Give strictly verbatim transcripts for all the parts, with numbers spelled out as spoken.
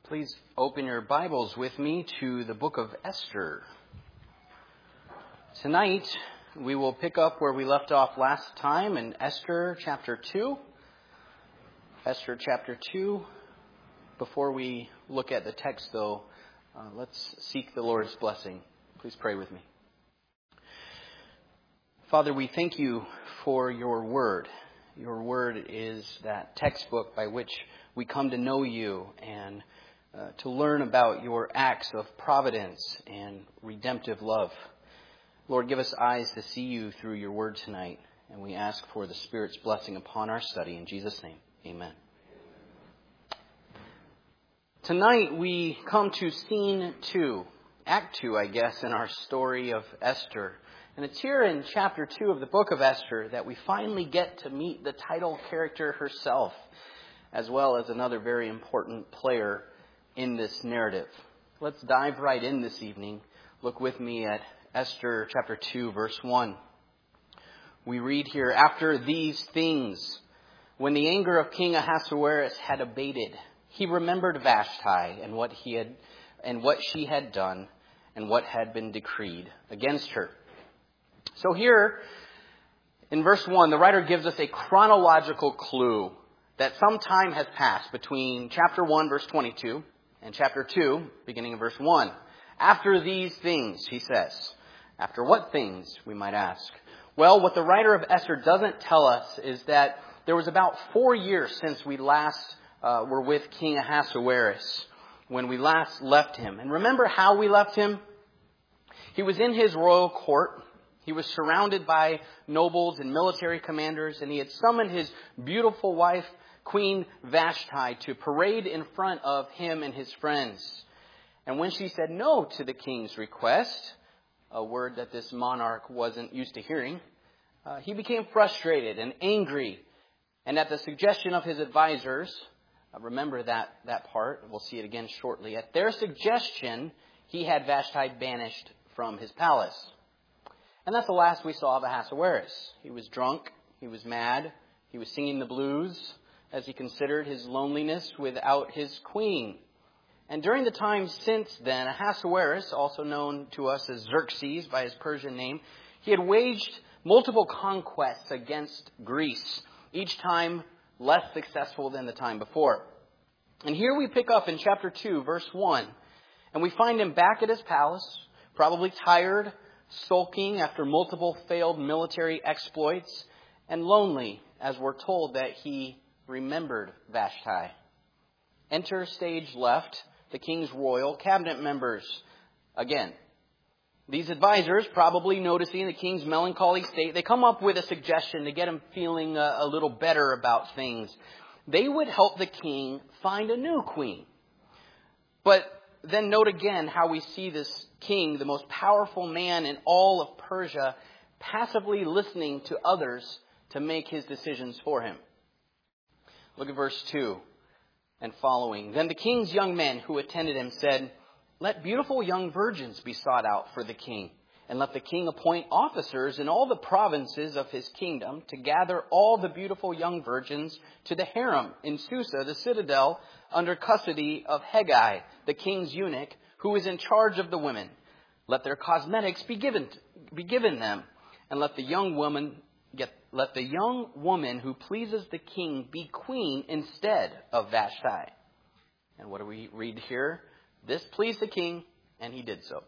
Please open your Bibles with me to the book of Esther. Tonight, we will pick up where we left off last time in Esther chapter two. Esther chapter two. Before we look at the text, though, uh, let's seek the Lord's blessing. Please pray with me. Father, we thank you for your word. Your word is that textbook by which we come to know you and Uh, to learn about your acts of providence and redemptive love. Lord, give us eyes to see you through your word tonight, and we ask for the Spirit's blessing upon our study. In Jesus' name, amen. Tonight we come to scene two, act two, I guess, in our story of Esther. And it's here in chapter two of the book of Esther that we finally get to meet the title character herself, as well as another very important player in this narrative. Let's dive right in this evening. Look with me at Esther chapter two, verse one. We read here, "After these things, when the anger of King Ahasuerus had abated, he remembered Vashti and what he had and what she had done and what had been decreed against her." So here in verse one, the writer gives us a chronological clue that some time has passed between chapter one, verse twenty-two, and chapter two, beginning of verse one. After these things, he says. After what things, we might ask? Well, what the writer of Esther doesn't tell us is that there was about four years since we last uh, were with King Ahasuerus, when we last left him. And remember how we left him? He was in his royal court. He was surrounded by nobles and military commanders, and he had summoned his beautiful wife, Queen Vashti, to parade in front of him and his friends. And when she said no to the king's request, a word that this monarch wasn't used to hearing, uh, he became frustrated and angry. And at the suggestion of his advisors, uh, remember that, that part, we'll see it again shortly, at their suggestion, he had Vashti banished from his palace. And that's the last we saw of Ahasuerus. He was drunk, he was mad, he was singing the blues, as he considered his loneliness without his queen. And during the time since then, Ahasuerus, also known to us as Xerxes by his Persian name, he had waged multiple conquests against Greece, each time less successful than the time before. And here we pick up in chapter two, verse one, and we find him back at his palace, probably tired, sulking after multiple failed military exploits, and lonely, as we're told that he remembered Vashti. Enter stage left, the king's royal cabinet members. Again, these advisors, probably noticing the king's melancholy state, they come up with a suggestion to get him feeling a, a little better about things. They would help the king find a new queen. But then note again how we see this king, the most powerful man in all of Persia, passively listening to others to make his decisions for him. Look at verse two and following. "Then the king's young men who attended him said, 'Let beautiful young virgins be sought out for the king, and let the king appoint officers in all the provinces of his kingdom to gather all the beautiful young virgins to the harem in Susa, the citadel, under custody of Hegai, the king's eunuch, who is in charge of the women. Let their cosmetics be given be given them, and let the young woman get let the young woman who pleases the king be queen instead of Vashti.' And what do we read here? This pleased the king, and he did so."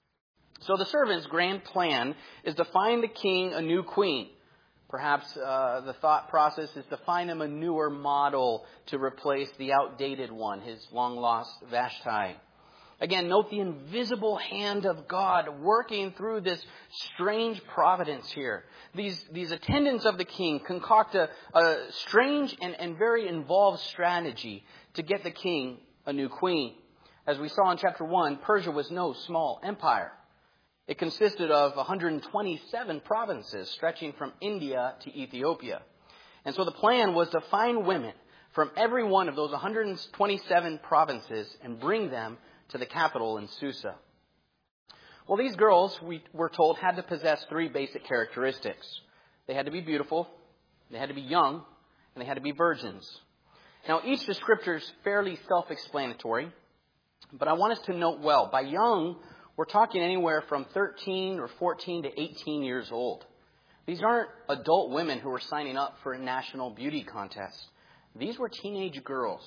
So the servant's grand plan is to find the king a new queen. Perhaps uh, the thought process is to find him a newer model to replace the outdated one, his long-lost Vashti. Again, note the invisible hand of God working through this strange providence here. These, these attendants of the king concoct a, a strange and, and very involved strategy to get the king a new queen. As we saw in chapter one, Persia was no small empire. It consisted of one hundred twenty-seven provinces stretching from India to Ethiopia. And so the plan was to find women from every one of those one hundred twenty-seven provinces and bring them to the capital in Susa. Well, these girls, we were told, had to possess three basic characteristics. They had to be beautiful, they had to be young, and they had to be virgins. Now, each descriptor is fairly self-explanatory, but I want us to note well, by young, we're talking anywhere from thirteen or fourteen to eighteen years old. These aren't adult women who were signing up for a national beauty contest. These were teenage girls.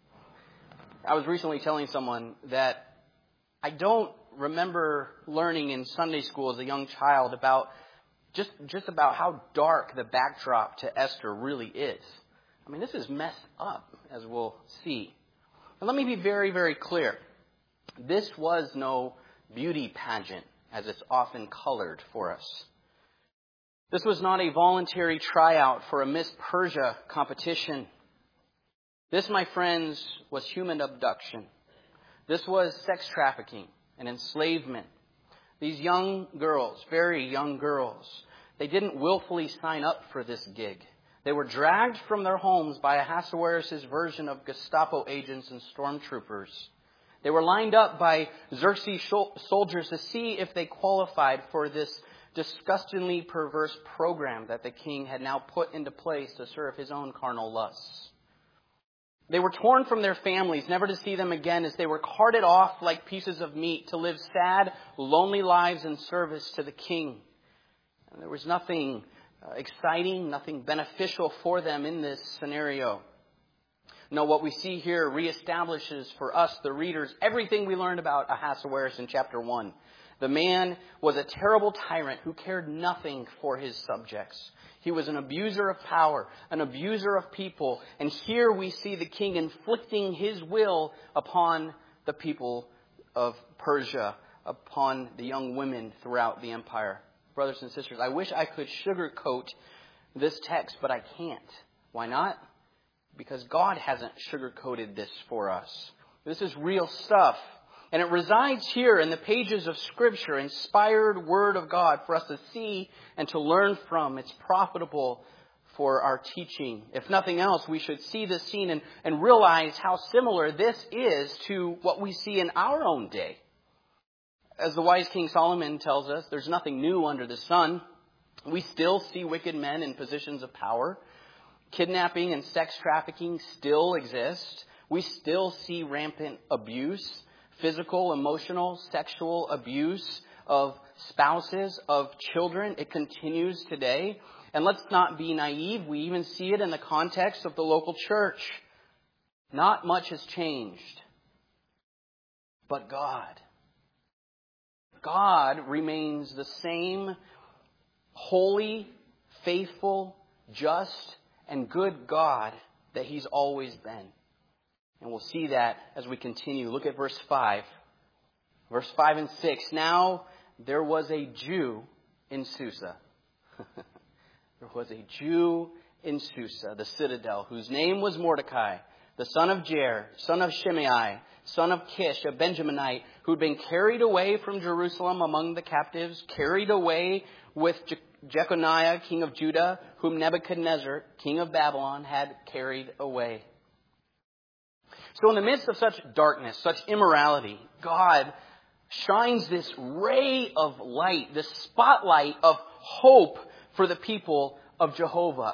I was recently telling someone that I don't remember learning in Sunday school as a young child about just, just about how dark the backdrop to Esther really is. I mean, this is messed up, as we'll see. And let me be very, very clear. This was no beauty pageant, as it's often colored for us. This was not a voluntary tryout for a Miss Persia competition. This, my friends, was human abduction. This was sex trafficking and enslavement. These young girls, very young girls, they didn't willfully sign up for this gig. They were dragged from their homes by Ahasuerus' version of Gestapo agents and stormtroopers. They were lined up by Xerxes' soldiers to see if they qualified for this disgustingly perverse program that the king had now put into place to serve his own carnal lusts. They were torn from their families, never to see them again, as they were carted off like pieces of meat to live sad, lonely lives in service to the king. And there was nothing uh, exciting, nothing beneficial for them in this scenario. No, what we see here reestablishes for us, the readers, everything we learned about Ahasuerus in chapter one. The man was a terrible tyrant who cared nothing for his subjects. He was an abuser of power, an abuser of people. And here we see the king inflicting his will upon the people of Persia, upon the young women throughout the empire. Brothers and sisters, I wish I could sugarcoat this text, but I can't. Why not? Because God hasn't sugarcoated this for us. This is real stuff. And it resides here in the pages of Scripture, inspired Word of God for us to see and to learn from. It's profitable for our teaching. If nothing else, we should see this scene and, and realize how similar this is to what we see in our own day. As the wise King Solomon tells us, there's nothing new under the sun. We still see wicked men in positions of power. Kidnapping and sex trafficking still exist. We still see rampant abuse. Physical, emotional, sexual abuse of spouses, of children. It continues today. And let's not be naive. We even see it in the context of the local church. Not much has changed. But God. God remains the same holy, faithful, just, and good God that He's always been. And we'll see that as we continue. Look at verse five. Verse five and six. Now there was a Jew in Susa. There was a Jew in Susa, the citadel, whose name was Mordecai, the son of Jair, son of Shimei, son of Kish, a Benjaminite, who'd been carried away from Jerusalem among the captives, carried away with Je- Jeconiah, king of Judah, whom Nebuchadnezzar, king of Babylon, had carried away. So in the midst of such darkness, such immorality, God shines this ray of light, this spotlight of hope for the people of Jehovah.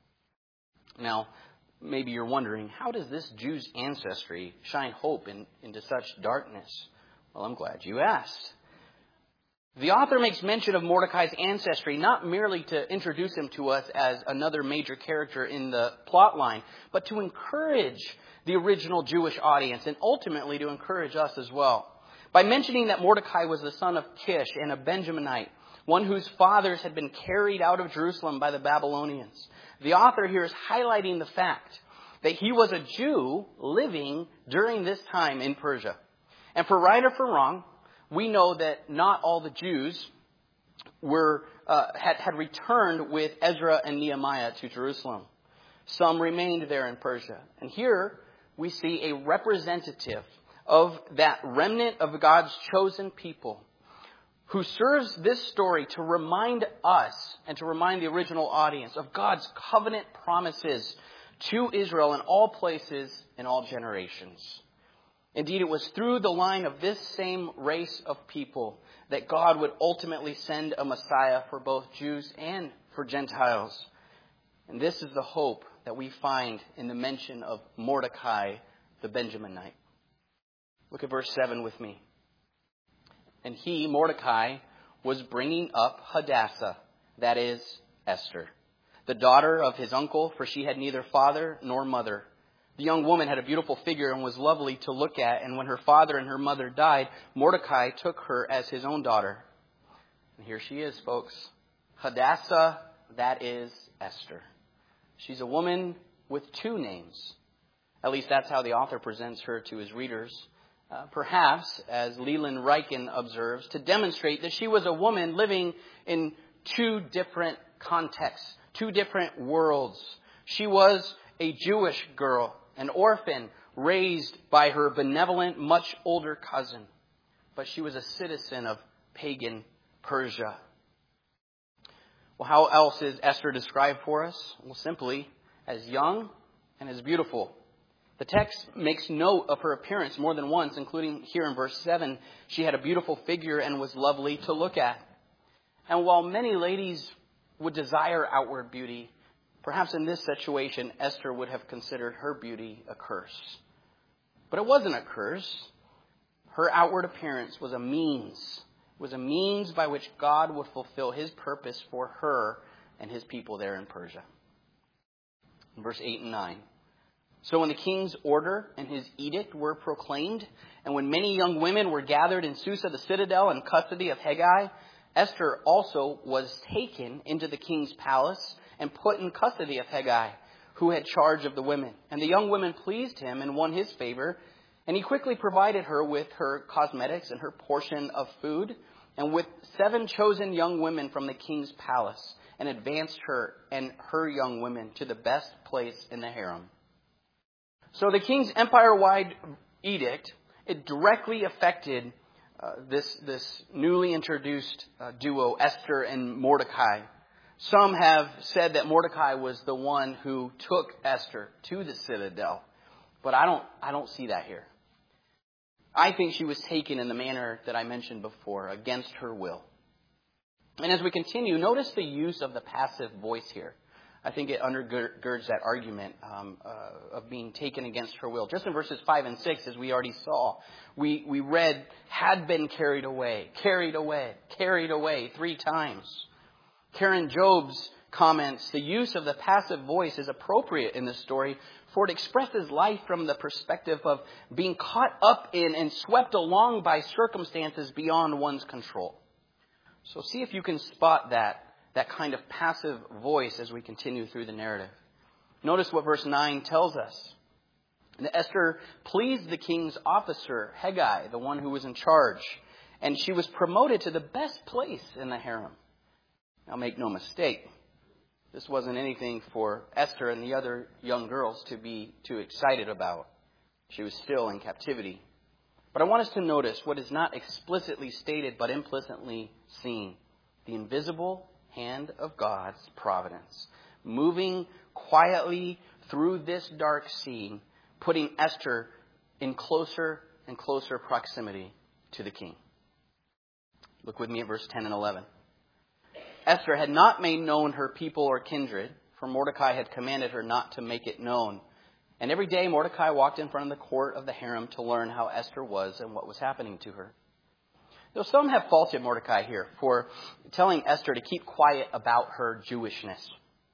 Now, maybe you're wondering, how does this Jew's ancestry shine hope in, into such darkness? Well, I'm glad you asked. The author makes mention of Mordecai's ancestry not merely to introduce him to us as another major character in the plot line, but to encourage the original Jewish audience and ultimately to encourage us as well. By mentioning that Mordecai was the son of Kish and a Benjaminite, one whose fathers had been carried out of Jerusalem by the Babylonians, the author here is highlighting the fact that he was a Jew living during this time in Persia. And for right or for wrong, we know that not all the Jews were uh, had, had returned with Ezra and Nehemiah to Jerusalem. Some remained there in Persia. And here we see a representative of that remnant of God's chosen people who serves this story to remind us and to remind the original audience of God's covenant promises to Israel in all places in all generations. Indeed, it was through the line of this same race of people that God would ultimately send a Messiah for both Jews and for Gentiles. And this is the hope that we find in the mention of Mordecai the Benjaminite. Look at verse seven with me. And he, Mordecai, was bringing up Hadassah, that is, Esther, the daughter of his uncle, for she had neither father nor mother. The young woman had a beautiful figure and was lovely to look at, and when her father and her mother died, Mordecai took her as his own daughter. And here she is, folks. Hadassah, that is Esther. She's a woman with two names. At least that's how the author presents her to his readers. Uh, perhaps, as Leland Ryken observes, to demonstrate that she was a woman living in two different contexts, two different worlds. She was a Jewish girl, an orphan raised by her benevolent, much older cousin. But she was a citizen of pagan Persia. Well, how else is Esther described for us? Well, simply as young and as beautiful. The text makes note of her appearance more than once, including here in verse seven. She had a beautiful figure and was lovely to look at. And while many ladies would desire outward beauty, perhaps in this situation, Esther would have considered her beauty a curse. But it wasn't a curse. Her outward appearance was a means. It was a means by which God would fulfill his purpose for her and his people there in Persia. Verse eight and nine. So when the king's order and his edict were proclaimed, and when many young women were gathered in Susa, the citadel, in custody of Hegai, Esther also was taken into the king's palace and put in custody of Hegai, who had charge of the women. And the young women pleased him and won his favor, and he quickly provided her with her cosmetics and her portion of food, and with seven chosen young women from the king's palace, and advanced her and her young women to the best place in the harem. So the king's empire-wide edict, it directly affected uh, this, this newly introduced uh, duo, Esther and Mordecai. Some have said that Mordecai was the one who took Esther to the citadel, but I don't, I don't see that here. I think she was taken in the manner that I mentioned before, against her will. And as we continue, notice the use of the passive voice here. I think it undergirds that argument um, uh, of being taken against her will. Just in verses five and six, as we already saw, we, we read, had been carried away, carried away, carried away three times. Karen Jobes comments, the use of the passive voice is appropriate in this story, for it expresses life from the perspective of being caught up in and swept along by circumstances beyond one's control. So see if you can spot that. That kind of passive voice as we continue through the narrative. Notice what verse nine tells us. And Esther pleased the king's officer, Hegai, the one who was in charge, and she was promoted to the best place in the harem. Now make no mistake, this wasn't anything for Esther and the other young girls to be too excited about. She was still in captivity. But I want us to notice what is not explicitly stated but implicitly seen. The invisible hand of God's providence, moving quietly through this dark scene, putting Esther in closer and closer proximity to the king. Look with me at verse ten and eleven. Esther had not made known her people or kindred, for Mordecai had commanded her not to make it known. And every day Mordecai walked in front of the court of the harem to learn how Esther was and what was happening to her. Though some have faulted Mordecai here for telling Esther to keep quiet about her Jewishness.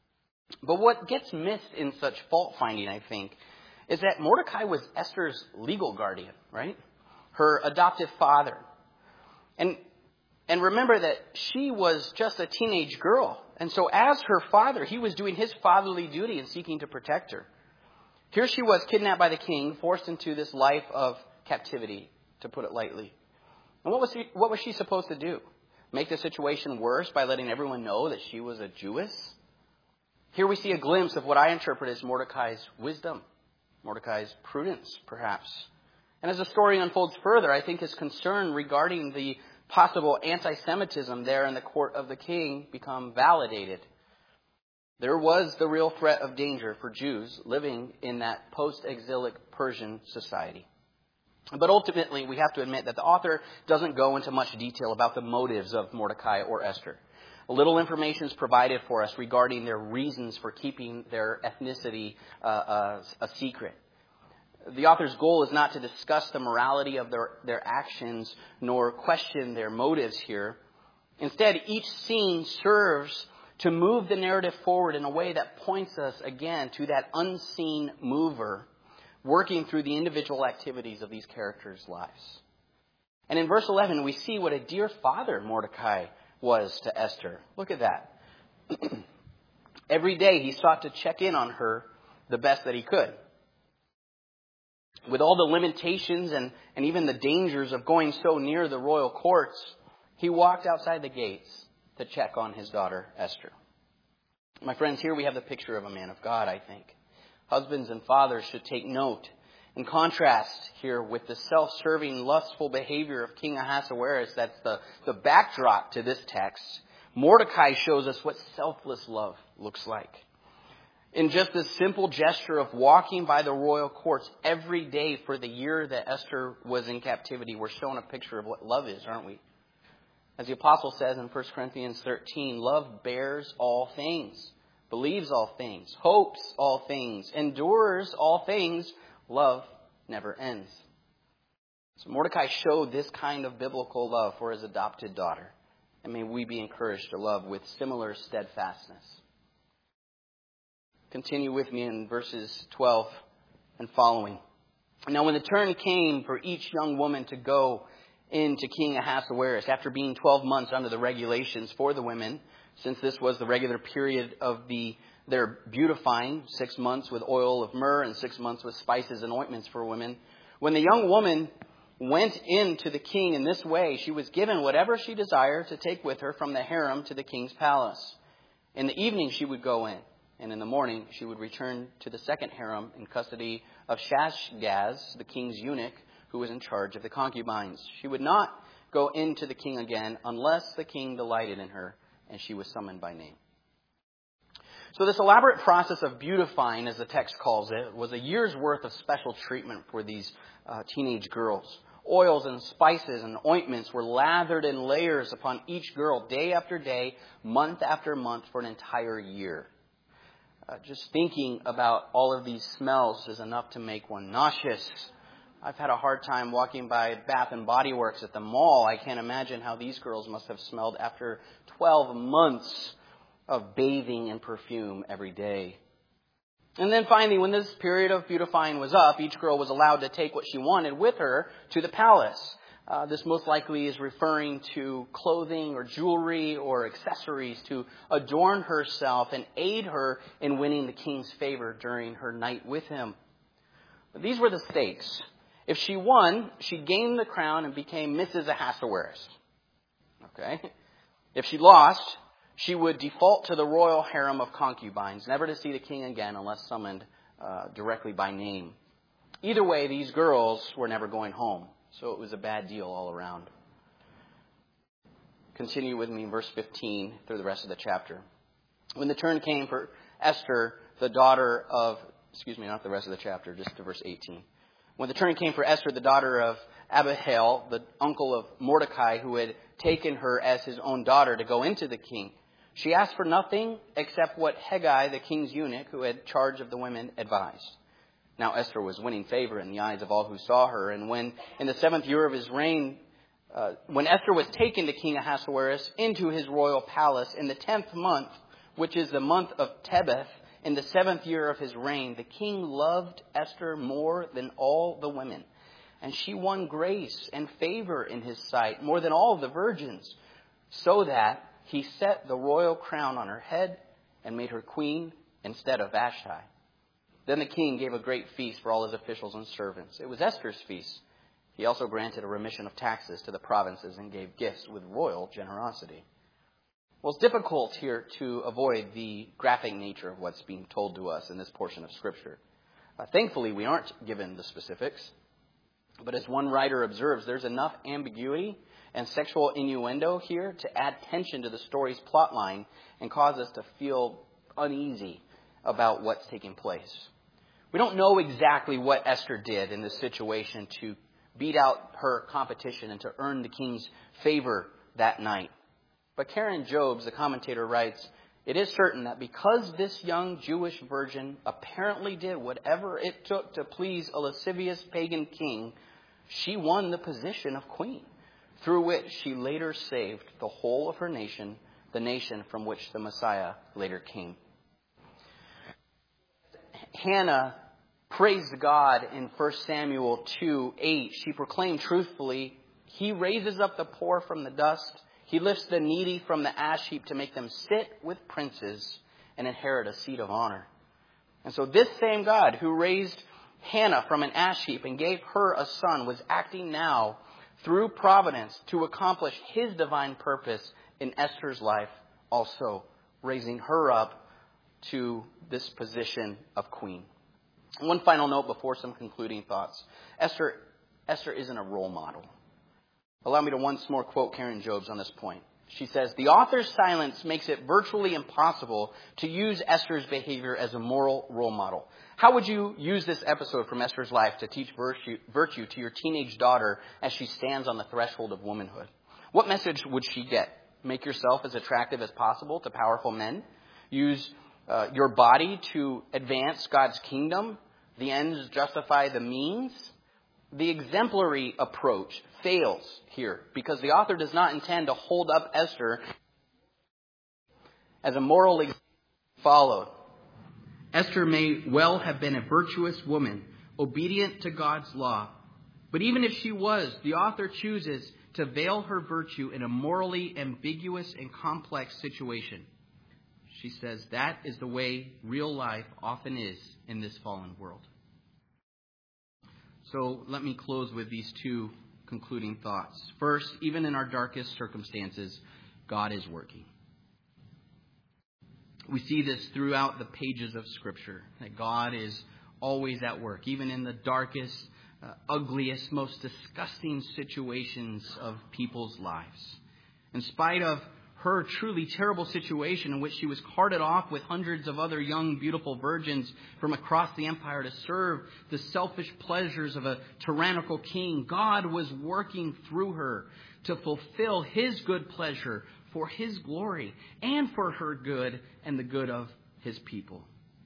But what gets missed in such fault finding, I think, is that Mordecai was Esther's legal guardian, right? Her adoptive father. And, and remember that she was just a teenage girl. And so as her father, he was doing his fatherly duty in seeking to protect her. Here she was kidnapped by the king, forced into this life of captivity, to put it lightly. And what was she, what was she supposed to do? Make the situation worse by letting everyone know that she was a Jewess? Here we see a glimpse of what I interpret as Mordecai's wisdom, Mordecai's prudence, perhaps. And as the story unfolds further, I think his concern regarding the possible anti-Semitism there in the court of the king become validated. There was the real threat of danger for Jews living in that post-exilic Persian society. But ultimately, we have to admit that the author doesn't go into much detail about the motives of Mordecai or Esther. Little information is provided for us regarding their reasons for keeping their ethnicity uh, uh, a secret. The author's goal is not to discuss the morality of their, their actions nor question their motives here. Instead, each scene serves to move the narrative forward in a way that points us again to that unseen mover working through the individual activities of these characters' lives. And in verse eleven, we see what a dear father Mordecai was to Esther. Look at that. Every day he sought to check in on her the best that he could. With all the limitations and, and even the dangers of going so near the royal courts, he walked outside the gates to check on his daughter, Esther. My friends, here we have the picture of a man of God, I think. Husbands and fathers should take note. In contrast here with the self-serving, lustful behavior of King Ahasuerus, that's the, the backdrop to this text, Mordecai shows us what selfless love looks like. In just this simple gesture of walking by the royal courts every day for the year that Esther was in captivity, we're shown a picture of what love is, aren't we? As the apostle says in First Corinthians thirteen, love bears all things, believes all things, hopes all things, endures all things. Love never ends. So Mordecai showed this kind of biblical love for his adopted daughter. And may we be encouraged to love with similar steadfastness. Continue with me in verses twelve and following. Now when the turn came for each young woman to go into King Ahasuerus, after being twelve months under the regulations for the women, since this was the regular period of the their beautifying, six months with oil of myrrh and six months with spices and ointments for women, when the young woman went in to the king in this way, she was given whatever she desired to take with her from the harem to the king's palace. In the evening she would go in, and in the morning she would return to the second harem in custody of Shashgaz, the king's eunuch, who was in charge of the concubines. She would not go into the king again unless the king delighted in her and she was summoned by name. So this elaborate process of beautifying, as the text calls it, was a year's worth of special treatment for these uh, teenage girls. Oils and spices and ointments were lathered in layers upon each girl day after day, month after month for an entire year. Uh, just thinking about all of these smells is enough to make one nauseous. I've had a hard time walking by Bath and Body Works at the mall. I can't imagine how these girls must have smelled after twelve months of bathing in perfume every day. And then finally, when this period of beautifying was up, each girl was allowed to take what she wanted with her to the palace. Uh, this most likely is referring to clothing or jewelry or accessories to adorn herself and aid her in winning the king's favor during her night with him. But these were the stakes. If she won, she gained the crown and became Missus Ahasuerus. Okay? If she lost, she would default to the royal harem of concubines, never to see the king again unless summoned uh, directly by name. Either way, these girls were never going home, so it was a bad deal all around. Continue with me in verse fifteen through the rest of the chapter. When the turn came for Esther, the daughter of, excuse me, not the rest of the chapter, just to verse eighteen. When the turn came for Esther, the daughter of Abihail, the uncle of Mordecai, who had taken her as his own daughter to go into the king, she asked for nothing except what Hegai, the king's eunuch, who had charge of the women, advised. Now Esther was winning favor in the eyes of all who saw her, and when in the seventh year of his reign, uh, when Esther was taken to King Ahasuerus into his royal palace in the tenth month, which is the month of Tebeth, in the seventh year of his reign, the king loved Esther more than all the women, and she won grace and favor in his sight more than all the virgins, so that he set the royal crown on her head and made her queen instead of Vashti. Then the king gave a great feast for all his officials and servants. It was Esther's feast. He also granted a remission of taxes to the provinces and gave gifts with royal generosity. Well, it's difficult here to avoid the graphic nature of what's being told to us in this portion of Scripture. Uh, thankfully, we aren't given the specifics. But as one writer observes, there's enough ambiguity and sexual innuendo here to add tension to the story's plotline and cause us to feel uneasy about what's taking place. We don't know exactly what Esther did in this situation to beat out her competition and to earn the king's favor that night. But Karen Jobes, the commentator, writes, "It is certain that because this young Jewish virgin apparently did whatever it took to please a lascivious pagan king, she won the position of queen, through which she later saved the whole of her nation, the nation from which the Messiah later came." Hannah praised God in First Samuel two eight. She proclaimed truthfully, "He raises up the poor from the dust. He lifts the needy from the ash heap to make them sit with princes and inherit a seat of honor." And so this same God who raised Hannah from an ash heap and gave her a son was acting now through providence to accomplish his divine purpose in Esther's life, also raising her up to this position of queen. One final note before some concluding thoughts. Esther, Esther isn't a role model. Allow me to once more quote Karen Jobes on this point. She says, "The author's silence makes it virtually impossible to use Esther's behavior as a moral role model. How would you use this episode from Esther's life to teach virtue, virtue to your teenage daughter as she stands on the threshold of womanhood? What message would she get? Make yourself as attractive as possible to powerful men? Use uh, your body to advance God's kingdom? The ends justify the means?" The exemplary approach fails here because the author does not intend to hold up Esther as a moral example followed. Esther may well have been a virtuous woman, obedient to God's law. But even if she was, the author chooses to veil her virtue in a morally ambiguous and complex situation. She says that is the way real life often is in this fallen world. So let me close with these two concluding thoughts. First, even in our darkest circumstances, God is working. We see this throughout the pages of Scripture, that God is always at work, even in the darkest, uh, ugliest, most disgusting situations of people's lives. In spite of her truly terrible situation in which she was carted off with hundreds of other young, beautiful virgins from across the empire to serve the selfish pleasures of a tyrannical king, God was working through her to fulfill his good pleasure for his glory and for her good and the good of his people.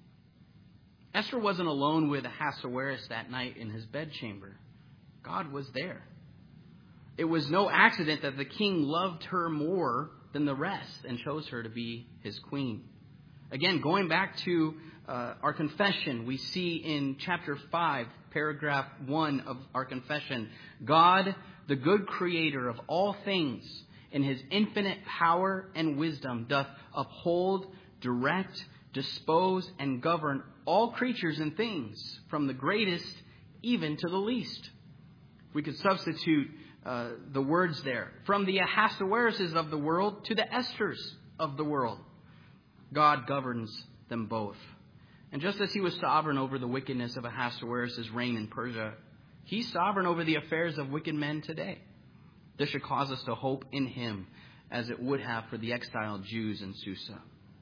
Esther wasn't alone with Ahasuerus that night in his bedchamber. God was there. It was no accident that the king loved her more than the rest and chose her to be his queen. Again, going back to uh, our confession, we see in chapter five, paragraph one of our confession, God, the good creator of all things, in his infinite power and wisdom, doth uphold, direct, dispose, and govern all creatures and things, from the greatest even to the least. We could substitute uh, the words there. From the Ahasueruses of the world to the Esthers of the world. God governs them both. And just as he was sovereign over the wickedness of Ahasuerus' reign in Persia, he's sovereign over the affairs of wicked men today. This should cause us to hope in him, as it would have for the exiled Jews in Susa.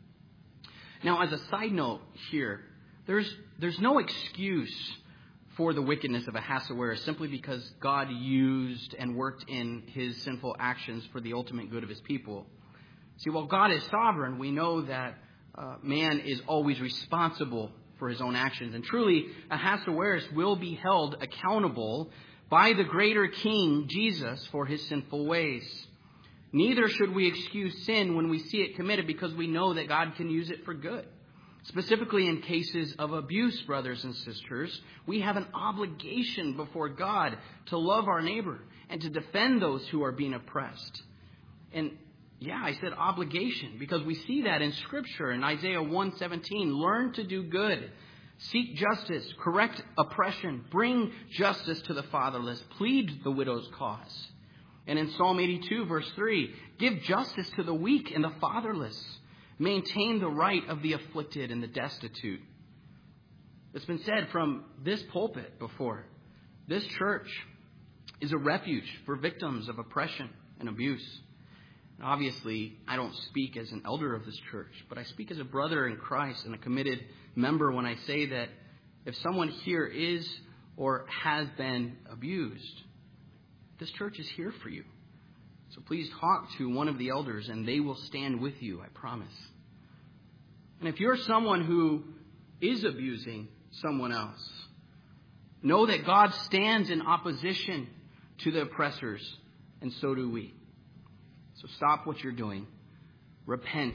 Now, as a side note here, there's there's no excuse for the wickedness of Ahasuerus simply because God used and worked in his sinful actions for the ultimate good of his people. See, while God is sovereign, we know that uh, man is always responsible for his own actions. And truly, Ahasuerus will be held accountable by the greater king, Jesus, for his sinful ways. Neither should we excuse sin when we see it committed, because we know that God can use it for good. Specifically in cases of abuse, brothers and sisters, we have an obligation before God to love our neighbor and to defend those who are being oppressed. And yeah, I said obligation because we see that in Scripture in Isaiah one seventeen. Learn to do good. Seek justice. Correct oppression. Bring justice to the fatherless. Plead the widow's cause. And in Psalm eighty-two, verse three, give justice to the weak and the fatherless. Maintain the right of the afflicted and the destitute. It's been said from this pulpit before. This church is a refuge for victims of oppression and abuse. And obviously, I don't speak as an elder of this church, but I speak as a brother in Christ and a committed member when I say that if someone here is or has been abused, this church is here for you. It's So please talk to one of the elders and they will stand with you, I promise. And if you're someone who is abusing someone else, know that God stands in opposition to the oppressors, and so do we. So stop what you're doing. Repent.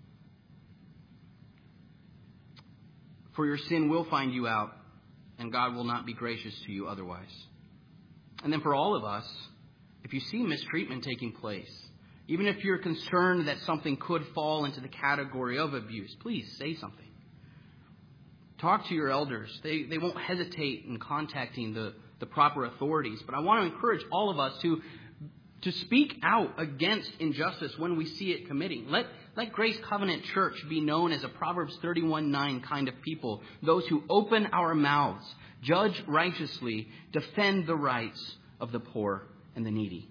For your sin will find you out, and God will not be gracious to you otherwise. And then for all of us, if you see mistreatment taking place, even if you're concerned that something could fall into the category of abuse, please say something. Talk to your elders. They they won't hesitate in contacting the, the proper authorities. But I want to encourage all of us to, to speak out against injustice when we see it committing. Let, let Grace Covenant Church be known as a Proverbs thirty-one nine kind of people. Those who open our mouths, judge righteously, defend the rights of the poor and the needy.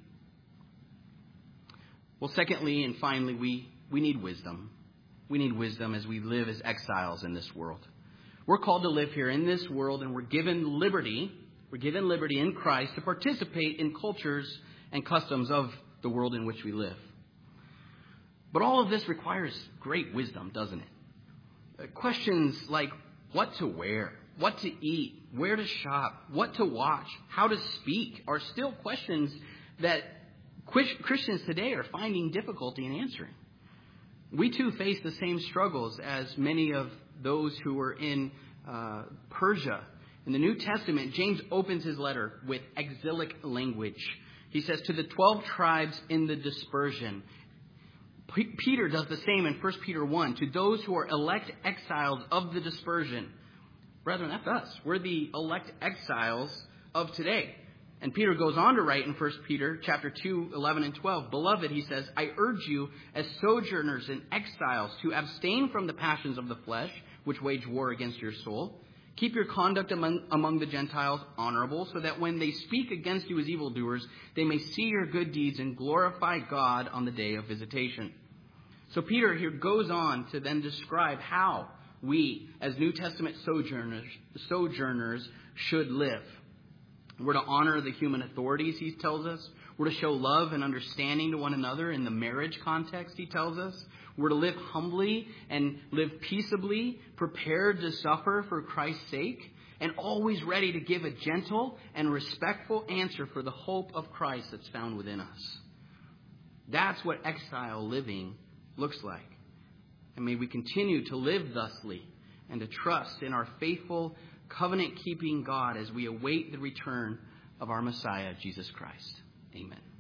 Well, secondly and finally, we, we need wisdom. We need wisdom as we live as exiles in this world. We're called to live here in this world, and we're given liberty. We're given liberty in Christ to participate in cultures and customs of the world in which we live. But all of this requires great wisdom, doesn't it? Questions like what to wear, what to eat, where to shop, what to watch, how to speak are still questions that Christians today are finding difficulty in answering. We too face the same struggles as many of those who were in uh, Persia. In the New Testament, James opens his letter with exilic language. He says, to the twelve tribes in the dispersion. P- Peter does the same in First Peter one. To those who are elect exiles of the dispersion. Brethren, that's us. We're the elect exiles of today. And Peter goes on to write in First Peter chapter two, eleven and twelve. Beloved, he says, I urge you as sojourners and exiles to abstain from the passions of the flesh, which wage war against your soul. Keep your conduct among, among the Gentiles honorable, so that when they speak against you as evildoers, they may see your good deeds and glorify God on the day of visitation. So Peter here goes on to then describe how we, as New Testament sojourners, sojourners should live. We're to honor the human authorities, he tells us. We're to show love and understanding to one another in the marriage context, he tells us. We're to live humbly and live peaceably, prepared to suffer for Christ's sake, and always ready to give a gentle and respectful answer for the hope of Christ that's found within us. That's what exile living looks like. And may we continue to live thusly and to trust in our faithful, covenant-keeping God as we await the return of our Messiah, Jesus Christ. Amen.